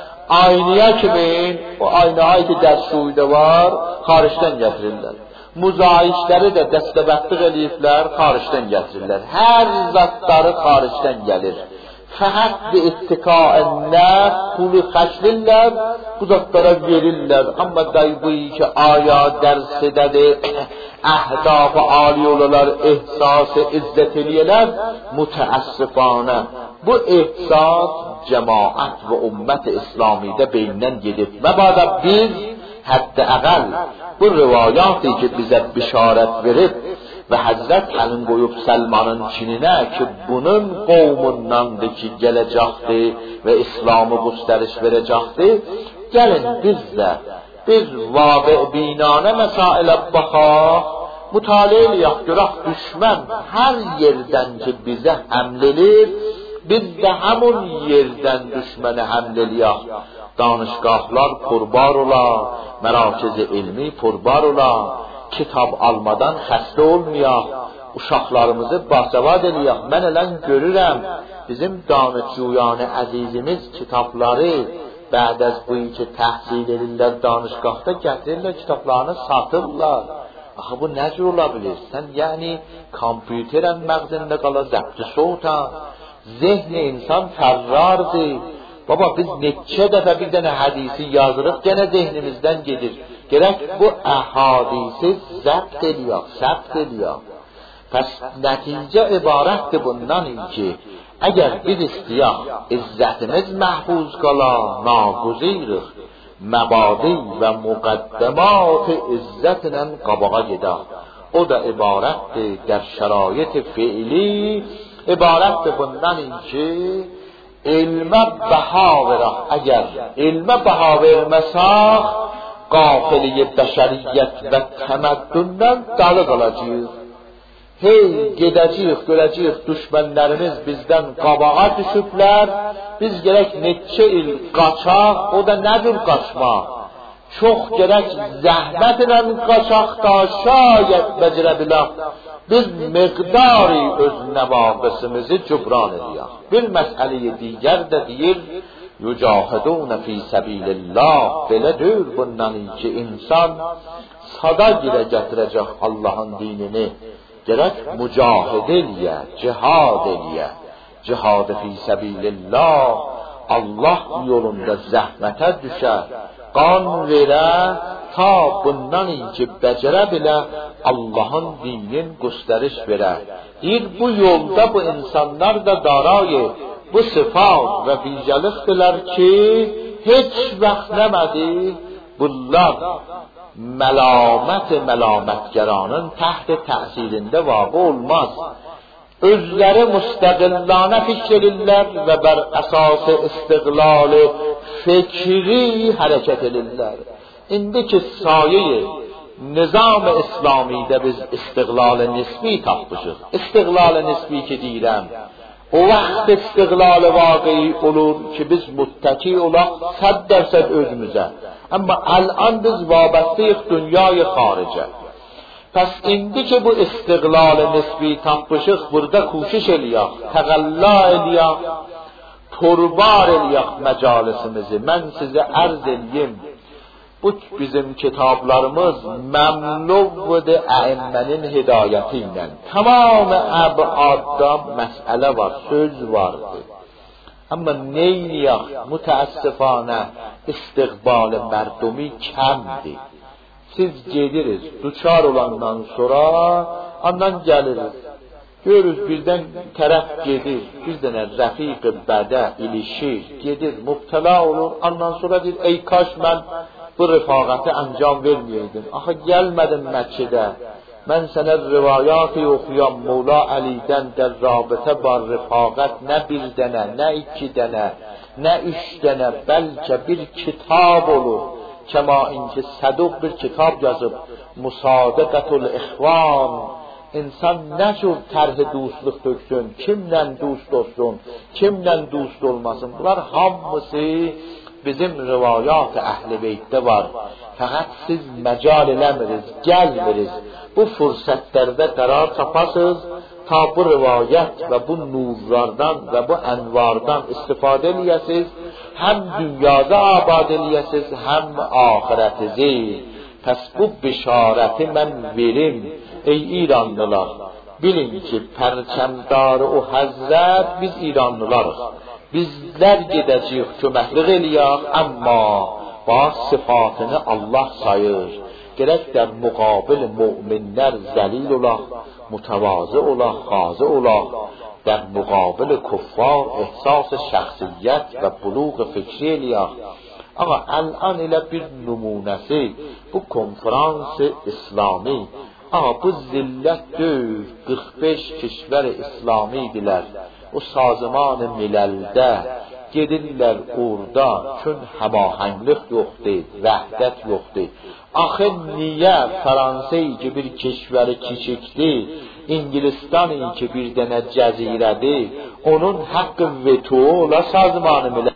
aynaya kimin, o aynayı ki dərs Suudidə var, xaricdən gətirirlər. Muzayikləri də dəstəbətlıq eləyiblər, xaricdən gətirirlər. Hər zatları xaricdən gəlir. Fəhət bir ittika-ənlə pulu xəşlirlər, bu zatlara verirlər. Amma daybuyi ki aya dərs edədir, əhdaf-ı ali olalar, ihsas-ı izzət eləyələr, mütəəssifanə. Bu ihsas cemaat və ümmət-i İslamidə beynindən gedib. Məbada biz hətta əqəl bu rivayatı ki bizə bişarət verib və Həzrət Əlin qoyub Səlmanın Çininə ki bunun qovmundandır ki gələcəkdir və İslamı göstəriş verəcəkdir. Gəlin biz də bir vaqe binanə məsailə baxaq, mütaliə eləyək, görək düşmən hər yerdən ki bizə həml edir, biz də həmun yerdən düşməni həml eləyək. Danışgahlar purbar ola, mərakiz-i ilmi purbar ola, kitab almadan xəstə olmayaq, uşaqlarımızı basavad eləyək. Mən elən görürəm, bizim danışcuyanı əzizimiz kitabları bəd az bu ki təhsil edirlər, danışgahda gətirirlər, kitablarını satırlar. Axı bu necə ola bilir? Sən yəni kompüterən məğzində qala zəbti soğutan, zehni insan fərrardır. Baba biz neçə dəfə bir dənə hədisi yazırıq, gene zehnimizdən gedir. Gerek bu ahadisi zəbt eləyək, zəbt eləyək. Pəs nəticə ibarətdir bundan ki, əgər biz istəyək, izzətimiz məhfuz qala, naguziriq, məbadi və müqəddəmat izzətlə qabağa gedək. O da ibarətdir der şərait fiili, ibarətdir bundan ki, ilmə bəha verək. Əgər ilmə bəha verməsək, qafiliyə bəşəriyyət və təməddündən dalı qalacaq. Hey, gedəcəyik, görəcəyik, düşmənlərimiz bizdən qabağa düşüblər, biz gerək neçə il qaçaq, o da nədir qaçmaq? Çox gerək zəhmət ilə qaçaq da şayət bəcərə bilək. Biz miqdari öz nəvaqısımızı cübran ediyək. Bir məsələyi digər də deyir, yücahidun fi səbilillah. Belədir bundan ki, insan sada gilə gətirəcək Allahın dinini. Gerək mücahid eləyə, cihad eləyə. Cihad fi səbilillah, Allah yolunda zəhmətə düşər, qan verə, ta bundan ki, bəcərə bilə Allahın dinin göstəriş verər. Deyir, bu yolda bu insanlar da darayı, bu sıfat və vicəlikdirlər ki, heç vaxt nəmədi, bunlar məlamət-i məlamətgəranın təht təsirində vaqe olmaz. Özləri müstəqillanə fikr edirlər və bər əsası istiqlal-ı fikri hərəkət edirlər. İndiki sayeyi nizam-ı İslamidə biz istiqlal-ı nisbi tapmışıq. İstiqlal-ı nisbi ki deyirəm, o vaxt istiqlal vaqi'i olur ki biz muttaki olaq صد درصد özümüzə. Amma الان biz vabastayıq dünyaya xaricə. Pəs indi ki bu istiqlal nisbi tapmışıq, burada koşiş eləyək, təqalla eləyək, turbar eləyək məcalisimizi. Mən sizə ərz eləyim, bu bizim kitablarımız məmluqdır əimmənin hidayəti ilə. Tamam əbadda məsələ var, söz vardır. Amma neyniyək? Mütəəssifanə istiqbal mərdumi kəmdir. Siz gedirik, duçar olandan sonra ondan gəliriz. Görürüz birdən tərəf gedir, bir dənə rəfiq-i bədə ilişir, gedir, mübtəla olur. Ondan sonra deyir, ey kaş mən bu rifaqəti əncam verməyəydim. Axı gəlmədim Məkkədə. Mən sənə rivayatı oxuyam Mola Əlidən der rabitə bar rifaqət nə bir dənə, nə iki dənə, nə üç dənə, bəlkə bir kitab olur. Kəma inki səduq bir kitab yazıb Musadəqətul İxvan. İnsan nə cür tərh dostluq töksün, kimlə dost olsun, kimlə dost olmasın. Bunlar hamısı bizim rivayat-ı əhl-i beytdə var. Fəqət siz məcal eləmiriz, gəlmiriz. Bu fürsətlərdə qərar tapasınız, ta bu rivayət və bu nurlardan və bu ənvardan istifadə eləyəsiniz. Həm dünyada abad eləyəsiniz, həm ahirətizi. Pəs bu bişarəti mən verim, ey İranlılar. Bilin ki, pərçəmdarı o həzrət biz İranlılarıq. Bizlər gedəcəyik, köməklik eləyək, amma bax sıfatını Allah sayır. Gerək der müqabil müminlər zəlil olaq, mütəvazı olaq, xazı olaq. در مقابل کفار احساس شخصیت و بلوغ فکری eləyək. Ama الان elə bir nümunəsi bu konferans İslami. Ama bu zillət deyil, qırx beş kişvər İslami idilər. O sazman miləldə gedirlər orada, çün həmahənglik yoxdur, vəhdət yoxdur. Axı niyə Fransayı ki bir kişvəri kiçikdir, İngilistan'ın ki bir dənə cəzirədir, onun haqqı veto ola sazmanı miləldə.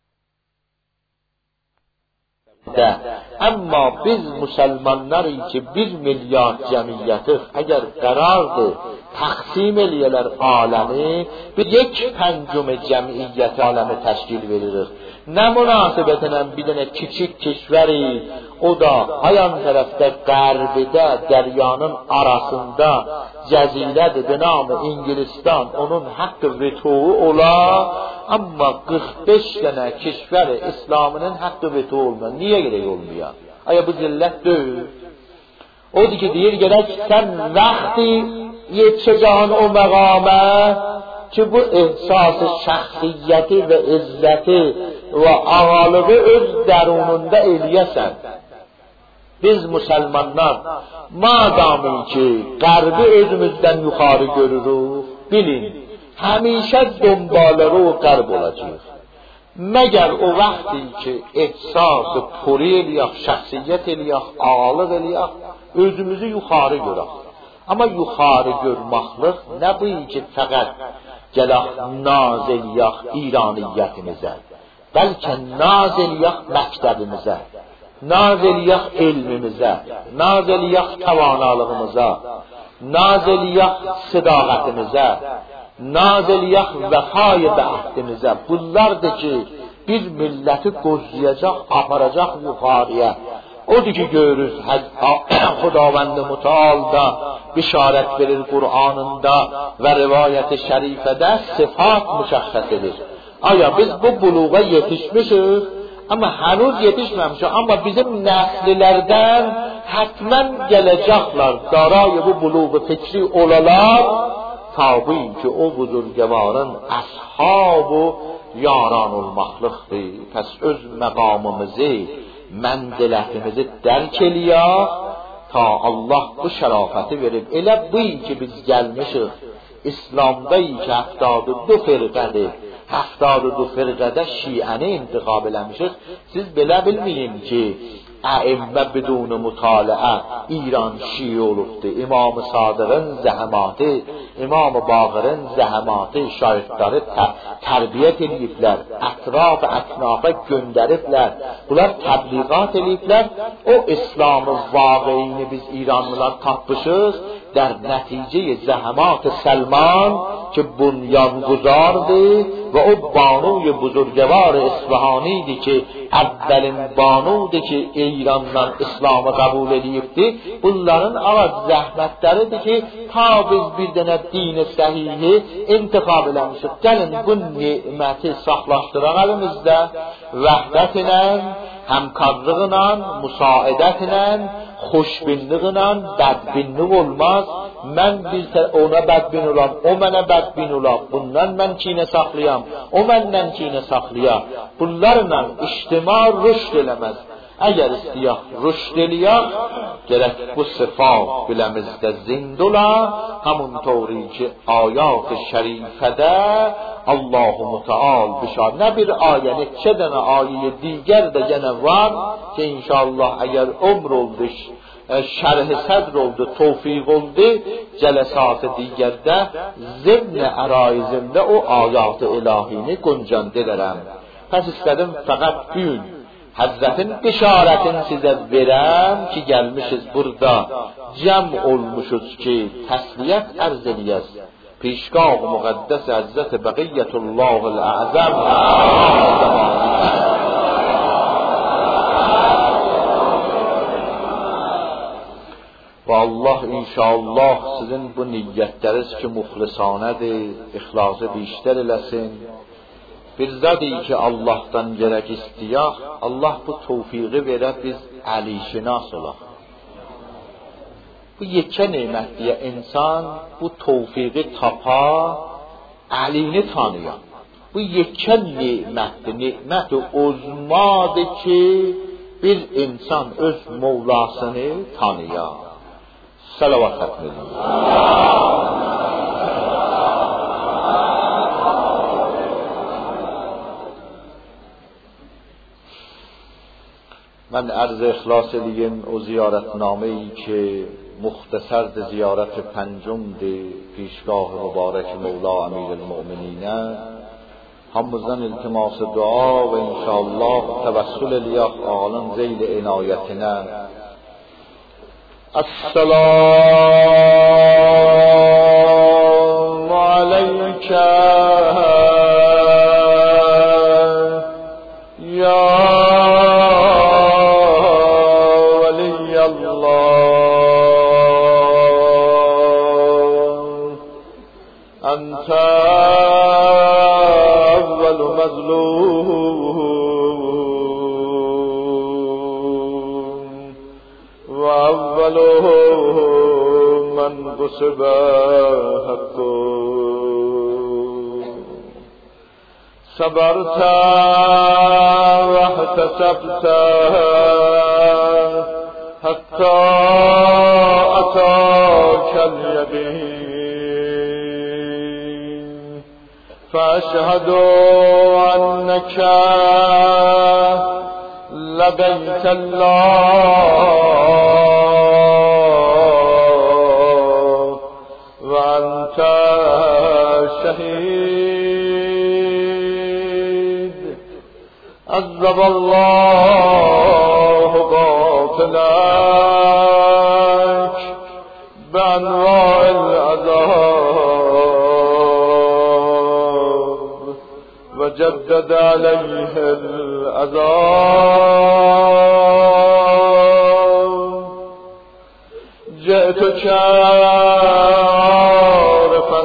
Amma biz müsəlmanlarıyıq ki bir milyard cəmiyyətik, əgər qərardır təqsim eləyələr aləmi, bir یک پنجم cəmiyyət aləmi təşkil veririk. Nə münasibətlə bir dənə kiçik keşvəri, o da ayan tərəfdə qərbidə, dəryanın arasında cəzirədir, be namı İngilizistan, onun haqqı vetoğu ola, amma qırx beş dənə keşvəri İslamının haqqı veto olmuyor. Niyə gerek olmuyor? Aya bu zillət deyil. Odur ki deyir, gerek sən vaxti yetişəcəyin o məqamə ki bu ehsas-ı şəxsiyyəti və izzəti və ağalığı öz dərununda eləyəsən. Biz müsəlmanlar madami ki qərbi özümüzdən yuxarı görürük, bilin, həmişə dönbaları o qərb olacaq. Məgər o vaxtı ki ehsas-ı puri eləyək, şəxsiyyət eləyək, ağalıq eləyək, özümüzü yuxarı görək. Amma yuxarı görməklik nə bu ki fəqət gələk naz eləyək İraniyyətimizə, bəlkə naz eləyək məktəbimizə, naz eləyək elmimizə, naz eləyək təvanalığımıza, naz eləyək sidaqətimizə, naz eləyək vəfay bəhdimizə. Bunlardır ki bir milləti qozlayacaq, aparacaq yuxarıya. Odur ki görürüz Xudavənd-i Müteal da bişarət verir Qur'anında və rivayət-i şərifədə sıfat müşəxəs edir. Aya biz bu buluğa yetişmişik, amma hənuz yetişməmişik, amma bizim nəslilərdən hətmən gələcəklər, daray bu buluğu fikri olalar, tabi ki o buzurgəvarın əshab-ı yaran olmaqlıqdır. Pəs öz məqamımızı, mənzilətimizi dərk eləyək, ta Allah bu şərafəti verib. Elə bu ki biz gəlmişik, İslamda ki həftad و دو firqədir, həftad و دو firqədə şiəni intiqab eləmişik. Siz belə bilməyin ki, ائمه بدون مطالعه İran şii olubdu. İmam Sadıqın zəhəmatı, İmam Baqırın zəhəmatı şagirdləri tərbiyyət ediblər, ətraf ətnafa göndəriblər. Bunlar təbliğat ediblər. O İslamı vaqeini biz İranlılar tapmışız. در نتیجه زحمات سلمان که بنیانگذارده و او بانوی بزرگوار اصفهانی که اولین بانوده که ایرانdan اسلام قبول edibdi. Bunların ağac zəhmətləridir ki, ta biz bir dənə dini səhihi intiqab eləmişik. Gəlin bu niməti saxlaşdıraq əlimizdə, vəhdət ilə, həmkarlıqla, müsaidət ilə, خوشبینliğlə bədbinlik olmaz. Mən bir ona bədbin olam, o mənə bədbin olam. Bundan mən kinə saxlayam, o məndən kinə saxlayam. Bunlarla ictima rüşd eləməz. Əgər istəyək rüşd eləyək, gərək bu sıfat biləmizdə zind ola. Həmun təvri ki, ayat-ı şərifədə Allah-u Müteal bişar. Nə bir ayə, neçə dənə ayə digər də yenə var ki, inşallah əgər ömr oldu, şərh-i sədr oldu, tevfik oldu, cələsat-ı digərdə zimn-i əraizimdə o ayat-ı ilahini güncənd edərəm. Pəs istədim fəqət gün Həzrətin bişarətini sizə verəm ki, gəlmişiz burada, cəm olmuşuz ki, təsliyyət ərz eləyəz. پیشگاه مقدس حضرت بقیت الله الاعظم و Allah inşallah sizin bu niyyətləriniz ki, muxlisanədir, ixlası biştər eləsin. Bir zədi ki, Allah'tan gerək istiyaq, Allah bu tevfiqi verə, biz əlişinas olaq. Bu yekə nemət deyə insan bu tevfiqi tapa, əlini tanıya. Bu yekə nemətdir, nemət-i uzmadır ki, bir insan öz Mevlasını tanıya. Salavat etmeliyiz. من عرض اخلاص edeyim o ziyaretnameyi ki مختصر زیارت پنجم دی پیشگاه مبارک مولا امیر المؤمنین همزن التماس دعا و انشاءالله توسل لیاق آلن زیل عنایتنا. السلام علیک یا ولی الله، انت اول مظلوم و اول من غصب حقه. صبرت واحتسبت حتى أتاك اليقين، فأشهد أنك لقيت الله وأنت شهيد. عذب الله قاتلك بأنواع العذاب وجدد عليه العذاب. جئتك عارفا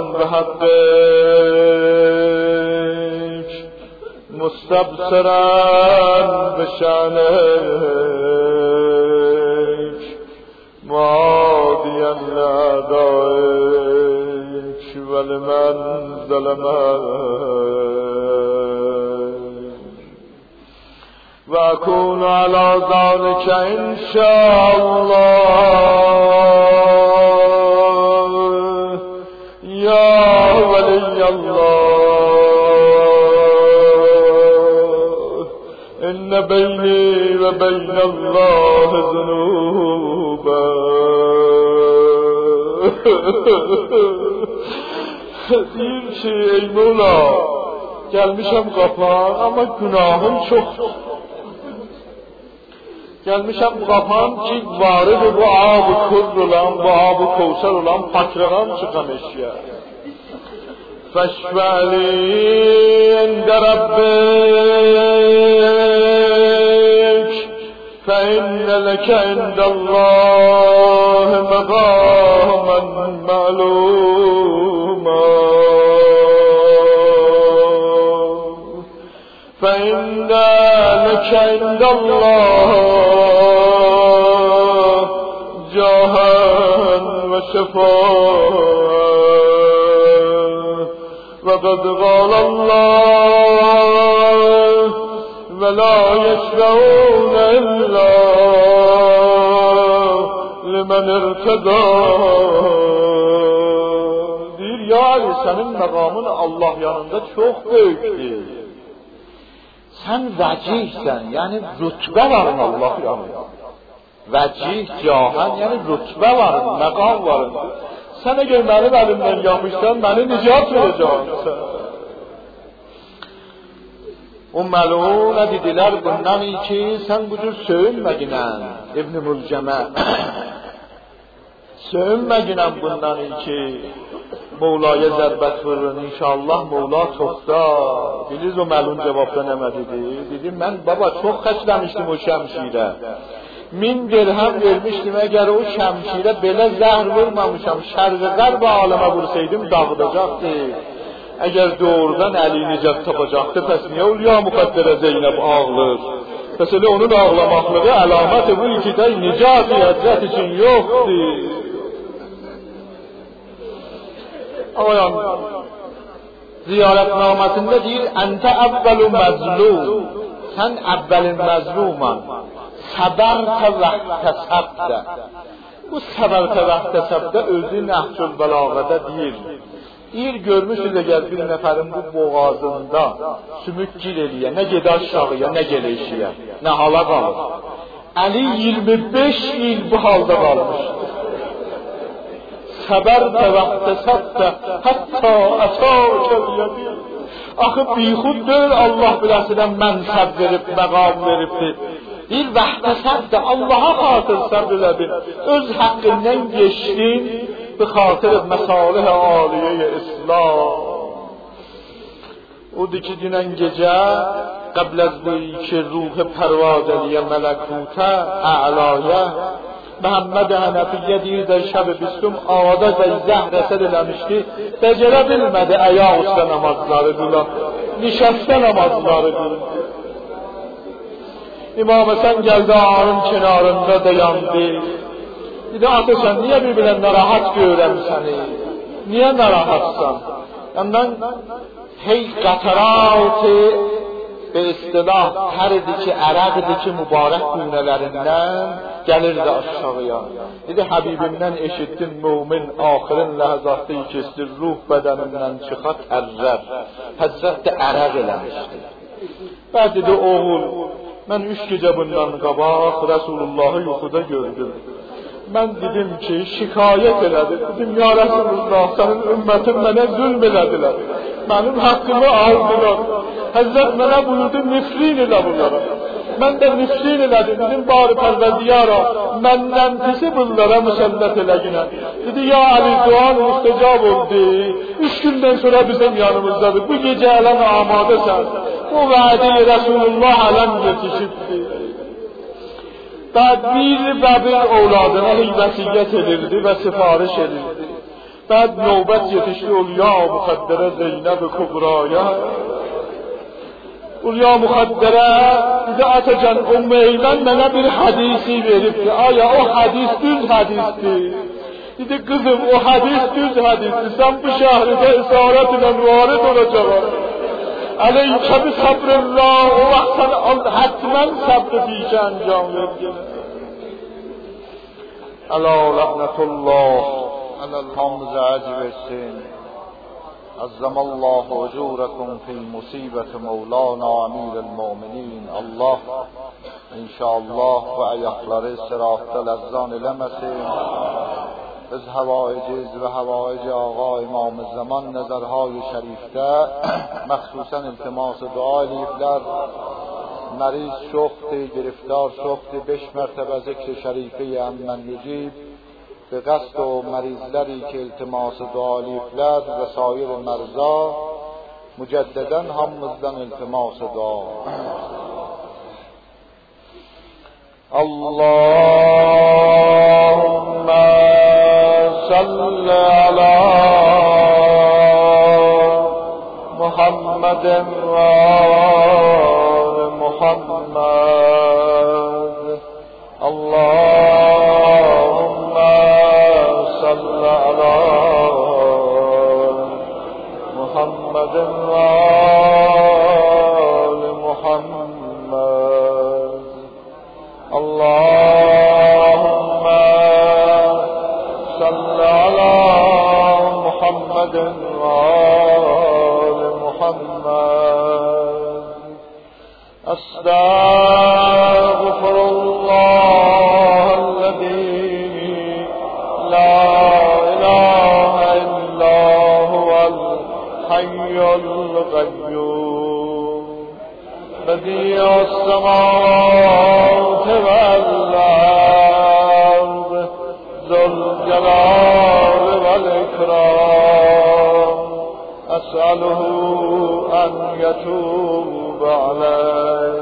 بحقك مستبصرا بشانك معاديا لأعدائك ولمن ظلمك، وأكون على ذلك إن شاء الله يا ولي الله. إن بيني و بین الله ذنوبا. دیر چی ای مولا gelmişəm qapağın amma günahım çox. Gelmişəm qapağın ki varıdır bu ab-ı kurr olan, bu ab-ı kevser olan fakrıqan çıxam eşya. Fəşvəli ində Rabbik fə innə ləkə indəllahi məqamən məlumə. فإن لك عند الله جاها وشفاعة وقد قال الله ولا يشفعون إلا لمن ارتضى. deyir ya Ali senin makamın Allah yanında çok büyüktür. Sen vecihsen, yani rütbe varın Allah yanında. Vecih, cahan, yani rütbe varın, makam varın. Sen eğer benim elimden yapmışsan, beni nicat vereceksin. O melun dediler bundan ki, sen bu cür söyünmeginen İbn-i Mülceme. Söyünmeginen bundan ki, Mevla'ya zərbət vurun, inşallah Mevla çoxda. Biliz o məlun cavabda nə dedi? Dedim, mən baba çox xəstləmişdim o şəmşirə. Min dirhəm vermişdim, əgər o şəmşirə belə zəhr vurmamışam, şərqi qərb aləmə vursaydım dağıdacaqdı. Əgər doğrudan Əli nicət tapacaqdı, pəs niyə Ulya Müqəddərə Zeynəb ağlır? Pəs elə onun ağlamaqlığı əlaməti bu ikidə nicat həccət üçün yoxdur. Oyan ziyaretnamesinde deyir ente evvelu mezlum, sen evvelin mezluman, seberte vehtesebde. Bu seberte vehtesebde özü Nehcül Belaga'da deyir. Deyir görmüşsünüz eğer bir neferin bu boğazında sümük gir eliye, ne gede aşağıya, ne gele işiye, ne hala kalır. Ali yirmi beş yıl bu halda kalmıştır. Səbərdə və əhtəsəbdə hətta əsəkəl yəqin. Axı bixud deyil Allah biləsinə mənsəb verib, məqam veribdir. Deyir və əhtəsəbdə Allaha xatır səbr elədin. Öz haqqından geçdin bi xatır məsalih aliyə İslam. Odur ki dünən gecə qəbl az bu iki ruh pərvaz eləyə mələkutə, ə'ləyə Muhammed Hənefiyə deyir də şəb-i bistum ağada və zəhr əsər eləmişdi. Becərə bilmədi ayaq üstə namazları qılan, nişəstə namazları qılan. İmam Həsən gəldi ağanın kenarında dayandı. Dedi, ata sen niye bir-birine narahat görürəm səni? Niye narahatsan? Ondan hey qataratı ve istilah terdi ki, ərəqdi ki, mübarək günələrindən gəlirdi aşağıya. Dedi, Habibimdən eşittin, mümin axirin ləhzatda ikistir, ruh bədənindən çıxa tərrər. Həzrət də ərəq eləmişdir. Və dedi, oğul, mən üç gecə bundan qabaq Resulullah'ı yuxuda gördüm. Mən dedim ki, şikayət elədim. Dedim, ya Resulullah, sənin ümmətin mənə zülm elədilər. Mənim haqqımı aldılar. Həzrət mənə buyurdu, nifrin elə bunlara. Mən də nifrin elədim. Dedim, bari pərvərdiyara, məndən pisi bunlara müsəllət eləginə. Dedi, ya Ali, duan müstəcab oldu. Üç gündən sonra bizim yanımızdadır. Bu gecə ələn amadəsən. O vədi Resulullah ələn yetişibdir. Bəd bir və bir ovladına vəsiyyət edirdi və sifariş edirdi. Bəd növbət yetişdi Ulya Müqəddərə Zeynəb-i Kubraya. Ulya Müqəddərə dedi, atacan, Ümmü Eymən mənə bir hadisi veribdi. Aya o hadis düz hadisdir. Dedi, kızım o hadis düz hadisdir. Sen bu şəhridə isarət ilə varid olacaqlar. Aleykə bi sabrillah, o vaxt sən hətmən səbri deyişə əncam vergin. Əla rəhmətullah, hamımıza əcr versin. Əzzəməllahu ucurəkum fil musibət Mevlana Əmirəl-Müminin. Allah inşallah və ayaqları sıratda ləzzan eləməsin. Biz həvaic və həvaic ağa İmam-ı Zaman nəzərhay-ı şərifdə məxsusən iltimas-ı dua eləyiblər. Məriz çoxdur, giriftar çoxdur, beş mərtəbə zikr-i şərifə-i əmmən yücib və qəsd o mərizləri ki iltimas-ı dua eləyiblər və sair mərza mücəddədən hamımızdan iltimas-ı dua. Allahümme salli ala Muhammedin ve Muhammed. Allahümme salli ala Muhammedin ve Muhammed. Allahümme salli ala Muhammedin ve Muhammed. Estağfirullahellezî la ilahe illa huvel hayyul qayyum. Bedi'us semâvâti vel ard zul celâli vel ikram. Es'aluhu en yetûbe aleyh.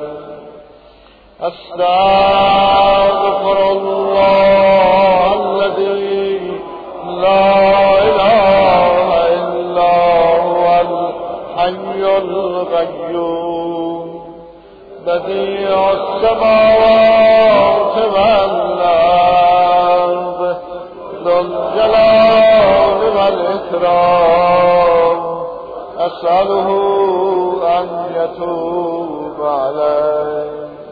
Estağfirullahellezî la ilahe illa huvel hayyul qayyum. Bedi'us semâvâti vel ard zul celâli vel ikram. Es'aluhu en yetûbe aleyh.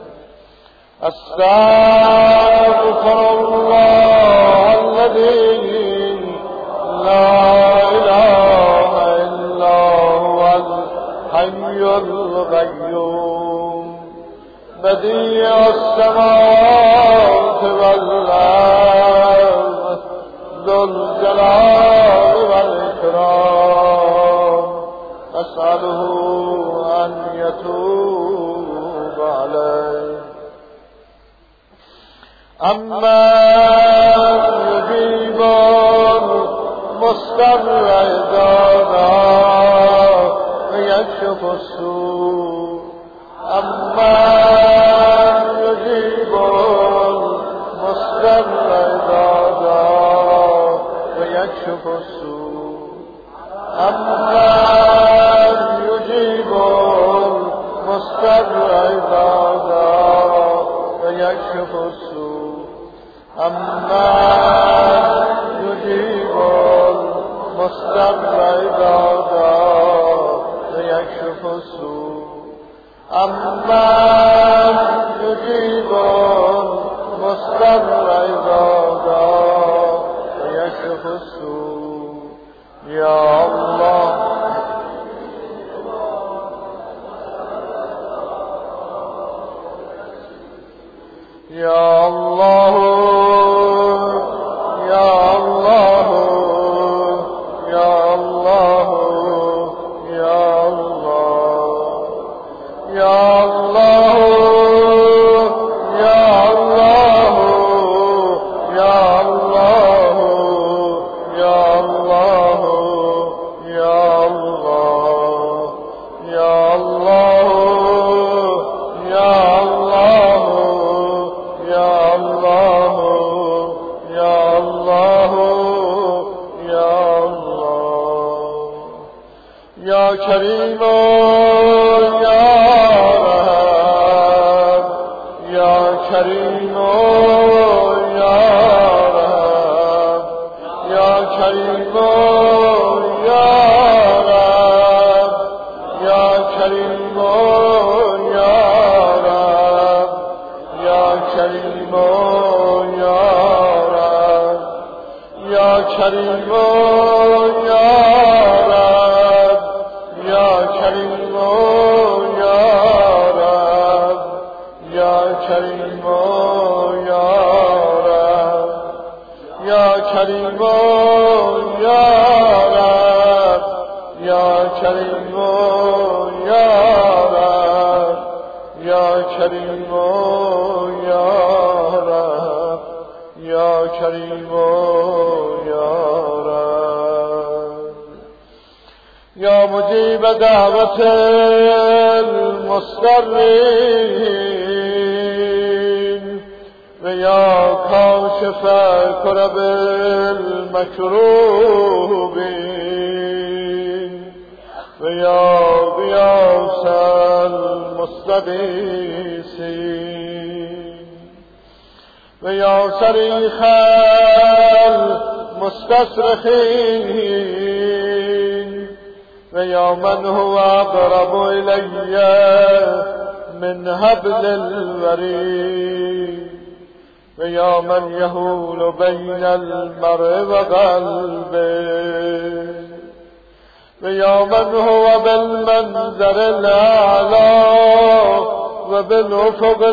Estağfirullahellezî la ilahe illa huvel hayyul qayyum. Bedi'us semâvâti vel ard zul celâli vel ikram. Es'aluhu en yetûbe aleyh. Ammen yücibul mustarra idâna ve yekşifus sû'. Ammen yücibul mustarra idâna ve yekşifus sû'. Ammen yücibul mustarra idâna ve yekşifus sû'. Ammen yücibul mustarra idâ ve yekşifus sû'. Ammen yücibul mustarra idâ ve yekşifus sû'. Ya Allah, Ya Allah, Ya Allah, Ya Allah, Ya Allah, Ya Allah, Ya Allah, Ya Allah, Ya Allah, Ya Allah, Ya Allah, Ya Allah. Ya Allah, Ya Allah, Ya Allah, Ya Kerim, Ya Rahim, Ya Kerim, Ya Rahim, Ya Kerim, Ya Rahim, Ya Kerim, Ya Rahim, Ya Kerim, Ya Rab, Ya Kerim, Ya Rab, Ya Kerim, Ya Rab, Ya Kerim. یا کریم یا رب یا کریم یا رب یا کریم یا رب یا کریم یا رب یا مجیب دعوت المضطرین و یا کاشف کرب المکروبین و یا غیاث المستغیثین و یا صریخ المستصرخین و یا من هو اقرب الی من حبل الورید و یا من یحول بین المرء و قلبه و یا من هو بالمنظر الاعلی و بالافق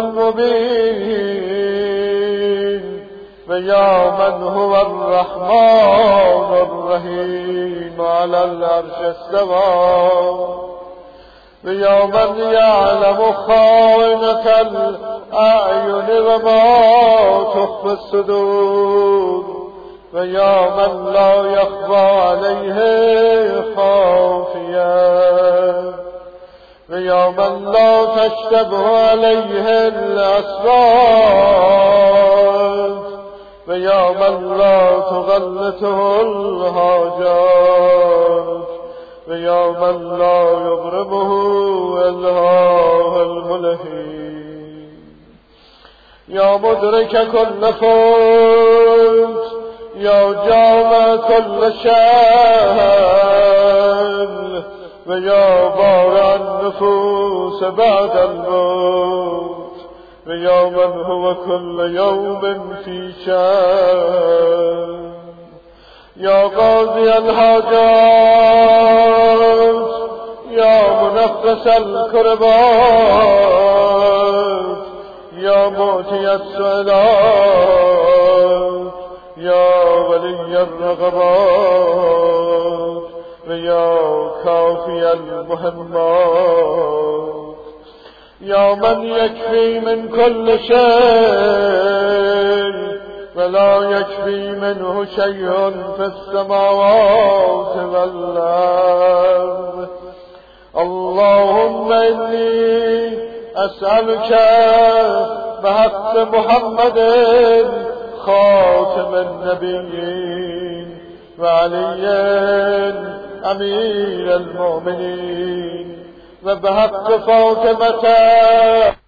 المبین و یا من هو الرحمن الرحیم علی العرش استوى و یا من یعلم خائنة الاعین و ما تخفی الصدور و یا من لا یخفی علیه خافیه و یا من لا تشتبه علیه الاسرار و یا من لا تغلطه الحاجات و یا من لا یغربه الهاه الملهی یا مدرک کل فوت یا جامع کل شأن و یا بارع النفوس بعد الموت و یا من هو کل یوم فی شأن یا قاضی الحاجات یا منفس الکربات یا معطی السؤالات یا ولی الرغبات و یا کافی المهمات یا من یکفی من کل شیء ولا یکفی منه شیء فی السماوات والارض اللهم انی اسألك بحق محمد خاتم النبیین و علی امیر المؤمنین و بحق فاطمة